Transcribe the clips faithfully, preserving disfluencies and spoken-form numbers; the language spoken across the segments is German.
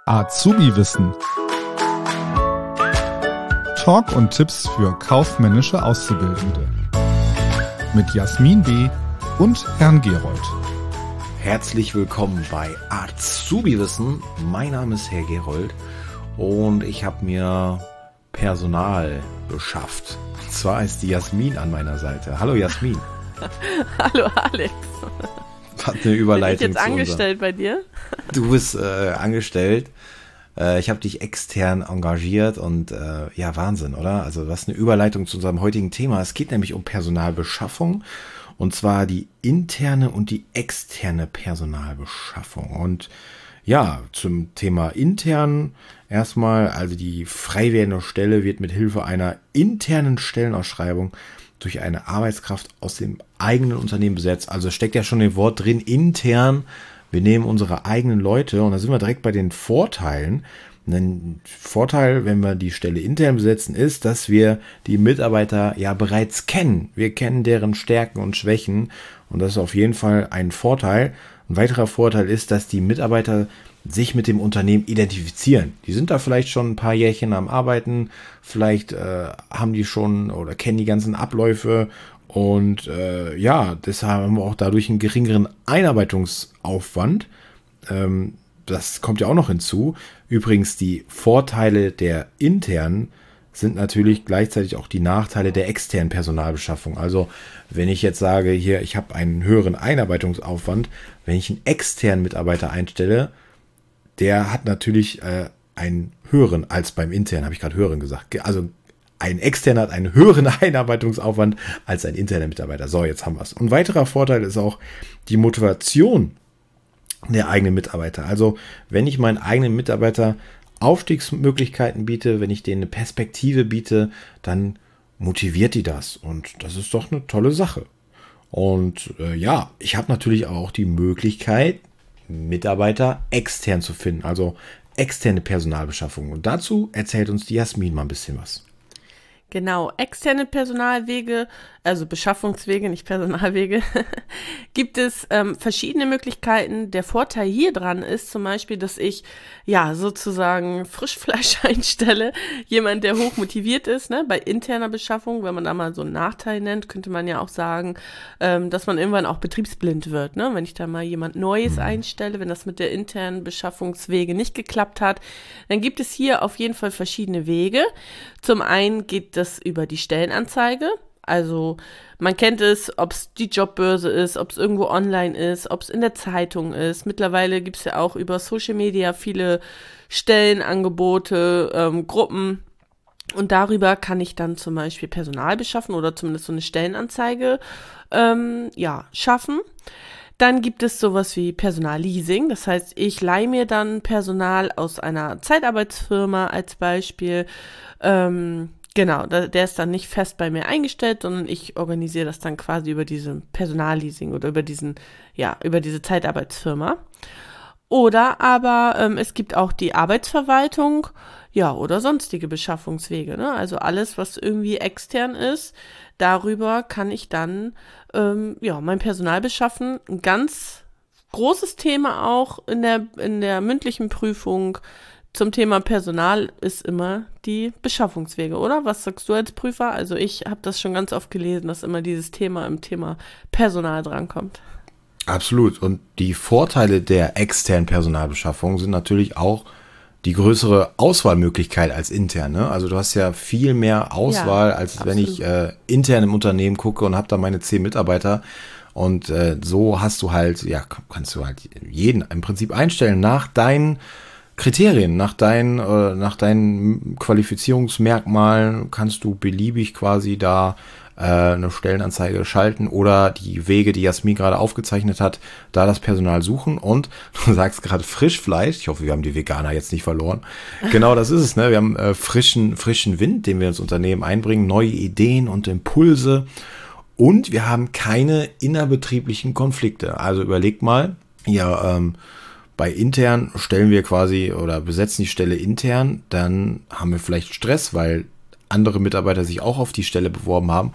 Azubi-Wissen. Talk und Tipps für kaufmännische Auszubildende. Mit Jasmin B. und Herrn Gerold. Herzlich willkommen bei Azubi-Wissen. Mein Name ist Herr Gerold und ich habe mir Personal beschafft. Und zwar ist die Jasmin an meiner Seite. Hallo Jasmin. Hallo Alex. Hat eine Überleitung. Bin ich jetzt angestellt bei dir? Du bist äh, angestellt. Äh, ich habe dich extern engagiert und äh, ja, Wahnsinn, oder? Also was eine Überleitung zu unserem heutigen Thema. Es geht nämlich um Personalbeschaffung und zwar die interne und die externe Personalbeschaffung. Und ja, zum Thema intern erstmal, also die frei werdende Stelle wird mit Hilfe einer internen Stellenausschreibung durch eine Arbeitskraft aus dem eigenen Unternehmen besetzt. Also steckt ja schon im Wort drin, intern. Wir nehmen unsere eigenen Leute und da sind wir direkt bei den Vorteilen. Ein Vorteil, wenn wir die Stelle intern besetzen, ist, dass wir die Mitarbeiter ja bereits kennen. Wir kennen deren Stärken und Schwächen und das ist auf jeden Fall ein Vorteil. Ein weiterer Vorteil ist, dass die Mitarbeiter sich mit dem Unternehmen identifizieren. Die sind da vielleicht schon ein paar Jährchen am Arbeiten, vielleicht äh, haben die schon oder kennen die ganzen Abläufe und äh, ja, deshalb haben wir auch dadurch einen geringeren Einarbeitungsaufwand. Ähm, das kommt ja auch noch hinzu. Übrigens, die Vorteile der internen sind natürlich gleichzeitig auch die Nachteile der externen Personalbeschaffung. Also wenn ich jetzt sage, hier, ich habe einen höheren Einarbeitungsaufwand, wenn ich einen externen Mitarbeiter einstelle, der hat natürlich äh, einen höheren als beim internen, habe ich gerade höheren gesagt. Also ein externer hat einen höheren Einarbeitungsaufwand als ein interner Mitarbeiter. So, jetzt haben wir es. Und ein weiterer Vorteil ist auch die Motivation der eigenen Mitarbeiter. Also wenn ich meinen eigenen Mitarbeiter Aufstiegsmöglichkeiten biete, wenn ich denen eine Perspektive biete, dann motiviert die das. Und das ist doch eine tolle Sache. Und äh, ja, ich habe natürlich auch die Möglichkeit, Mitarbeiter extern zu finden, also externe Personalbeschaffung. Und dazu erzählt uns die Jasmin mal ein bisschen was. Genau, externe Personalwege, also Beschaffungswege, nicht Personalwege, gibt es ähm, verschiedene Möglichkeiten. Der Vorteil hier dran ist zum Beispiel, dass ich ja sozusagen Frischfleisch einstelle, jemand, der hoch motiviert ist, ne? Bei interner Beschaffung, wenn man da mal so einen Nachteil nennt, könnte man ja auch sagen, ähm, dass man irgendwann auch betriebsblind wird, ne? Wenn ich da mal jemand Neues mhm. einstelle, wenn das mit der internen Beschaffungswege nicht geklappt hat, dann gibt es hier auf jeden Fall verschiedene Wege. Zum einen geht das über die Stellenanzeige. Also man kennt es, ob es die Jobbörse ist, ob es irgendwo online ist, ob es in der Zeitung ist. Mittlerweile gibt es ja auch über Social Media viele Stellenangebote, ähm, Gruppen. Und darüber kann ich dann zum Beispiel Personal beschaffen oder zumindest so eine Stellenanzeige ähm, ja, schaffen. Dann gibt es sowas wie Personalleasing. Das heißt, ich leihe mir dann Personal aus einer Zeitarbeitsfirma als Beispiel. Ähm, Genau, der ist dann nicht fest bei mir eingestellt, sondern ich organisiere das dann quasi über diesen Personalleasing oder über diesen, ja, über diese Zeitarbeitsfirma. Oder aber ähm, es gibt auch die Arbeitsverwaltung, ja, oder sonstige Beschaffungswege, ne? Also alles, was irgendwie extern ist, darüber kann ich dann, ähm, ja, mein Personal beschaffen. Ein ganz großes Thema auch in der, in der mündlichen Prüfung zum Thema Personal ist immer die Beschaffungswege, oder? Was sagst du als Prüfer? Also ich habe das schon ganz oft gelesen, dass immer dieses Thema im Thema Personal drankommt. Absolut. Und die Vorteile der externen Personalbeschaffung sind natürlich auch die größere Auswahlmöglichkeit als intern. Ne? Also du hast ja viel mehr Auswahl, ja, als absolut. Wenn ich äh, intern im Unternehmen gucke und habe da meine zehn Mitarbeiter. Und äh, so hast du halt, ja, kannst du halt jeden im Prinzip einstellen nach deinen Kriterien, nach deinen, äh, nach deinen Qualifizierungsmerkmalen kannst du beliebig quasi da äh, eine Stellenanzeige schalten oder die Wege, die Jasmin gerade aufgezeichnet hat, da das Personal suchen. Und du sagst gerade Frischfleisch, ich hoffe, wir haben die Veganer jetzt nicht verloren. Genau, das ist es, ne? Wir haben äh, frischen, frischen Wind, den wir ins Unternehmen einbringen, neue Ideen und Impulse und wir haben keine innerbetrieblichen Konflikte. Also überlegt mal, ja, ähm, bei intern stellen wir quasi oder besetzen die Stelle intern, dann haben wir vielleicht Stress, weil andere Mitarbeiter sich auch auf die Stelle beworben haben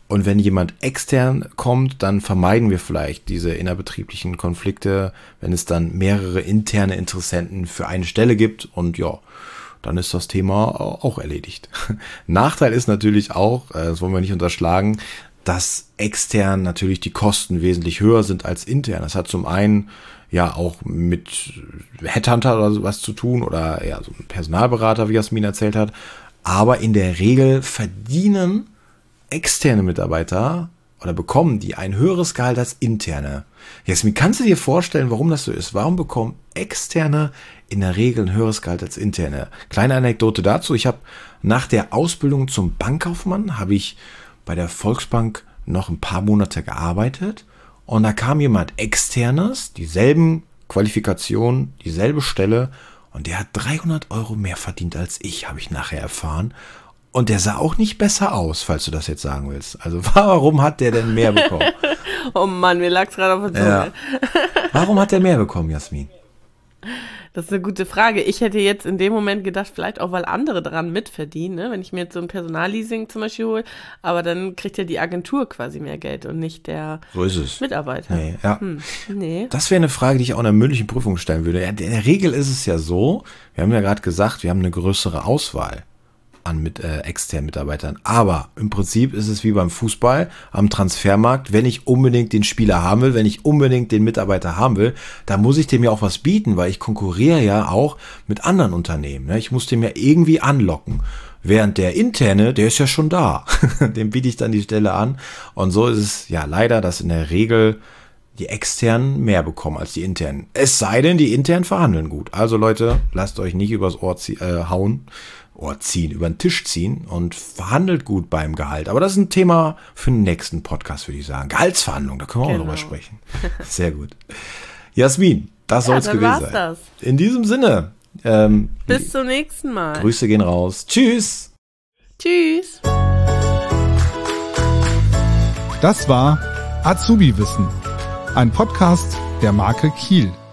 Und wenn jemand extern kommt, dann vermeiden wir vielleicht diese innerbetrieblichen Konflikte, wenn es dann mehrere interne Interessenten für eine Stelle gibt und ja, dann ist das Thema auch erledigt. Nachteil ist natürlich auch, das wollen wir nicht unterschlagen, dass extern natürlich die Kosten wesentlich höher sind als intern. Das hat zum einen ja auch mit Headhunter oder sowas zu tun oder ja, so ein Personalberater, wie Jasmin erzählt hat. Aber in der Regel verdienen externe Mitarbeiter oder bekommen die ein höheres Gehalt als interne. Jasmin, kannst du dir vorstellen, warum das so ist? Warum bekommen externe in der Regel ein höheres Gehalt als interne? Kleine Anekdote dazu. Ich habe nach der Ausbildung zum Bankkaufmann, habe ich bei der Volksbank noch ein paar Monate gearbeitet und da kam jemand externes, dieselben Qualifikationen, dieselbe Stelle und der hat dreihundert Euro mehr verdient als ich, habe ich nachher erfahren. Und der sah auch nicht besser aus, falls du das jetzt sagen willst. Also warum hat der denn mehr bekommen? Oh Mann, mir lag's gerade auf der Zunge. Ja. Warum hat der mehr bekommen, Jasmin? Das ist eine gute Frage. Ich hätte jetzt in dem Moment gedacht, vielleicht auch, weil andere daran mitverdienen, ne? Wenn ich mir jetzt so ein Personalleasing zum Beispiel hole, aber dann kriegt ja die Agentur quasi mehr Geld und nicht der so ist es. Mitarbeiter. Nee, ja. Hm, nee. Das wäre eine Frage, die ich auch in der mündlichen Prüfung stellen würde. Ja, in der Regel ist es ja so, wir haben ja gerade gesagt, wir haben eine größere Auswahl an mit äh, externen Mitarbeitern. Aber im Prinzip ist es wie beim Fußball am Transfermarkt. Wenn ich unbedingt den Spieler haben will, wenn ich unbedingt den Mitarbeiter haben will, dann muss ich dem ja auch was bieten, weil ich konkurriere ja auch mit anderen Unternehmen. Ne? Ich muss dem ja irgendwie anlocken. Während der interne, der ist ja schon da. Dem biete ich dann die Stelle an. Und so ist es ja leider, dass in der Regel die externen mehr bekommen als die internen. Es sei denn, die internen verhandeln gut. Also Leute, lasst euch nicht übers Ohr zie- äh, hauen. Ohr ziehen, über den Tisch ziehen und verhandelt gut beim Gehalt. Aber das ist ein Thema für den nächsten Podcast, würde ich sagen. Gehaltsverhandlungen, da können wir genau. auch drüber sprechen. Sehr gut. Jasmin, das ja, soll es gewesen sein. Das. In diesem Sinne. Ähm, Bis zum nächsten Mal. Grüße gehen raus. Tschüss. Tschüss. Das war Azubi Wissen, ein Podcast der Marke Kiel.